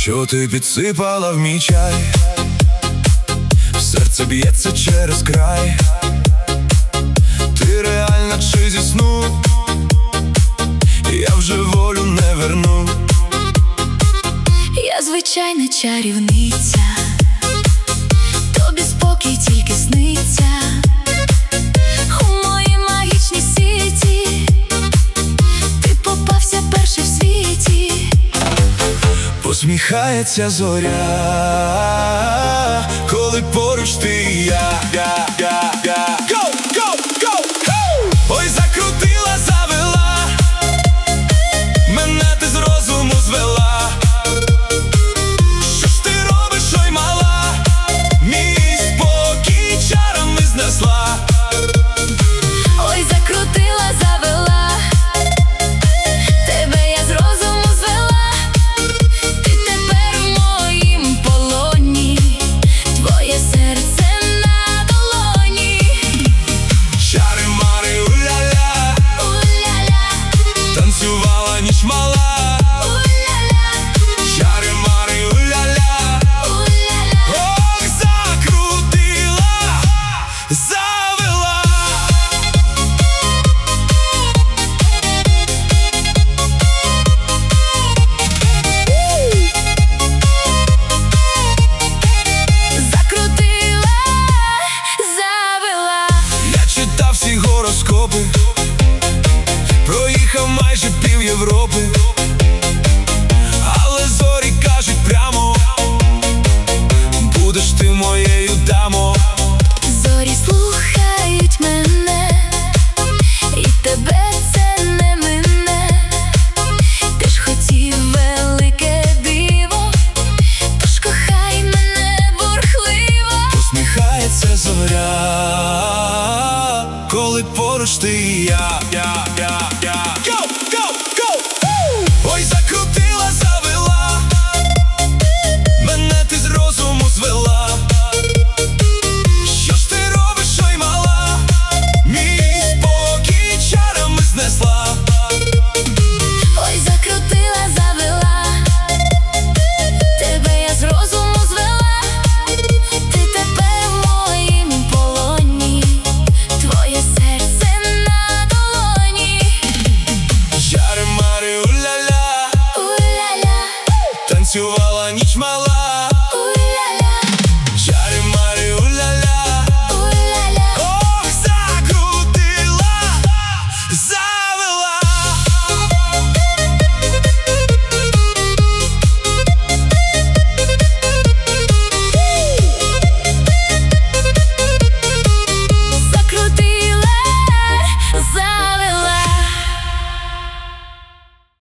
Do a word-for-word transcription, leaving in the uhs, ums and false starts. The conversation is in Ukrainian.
що ти підсипала в мій чай. Серце б'ється через край. Ти реальна чи зі сну? Я вже волю не верну. Я звичайна чарівниця, тобі спокій тільки сниться. У мої магічні сіті ти попався перший в світі. Посміхається зоря, коли поруч ти і я, я, я.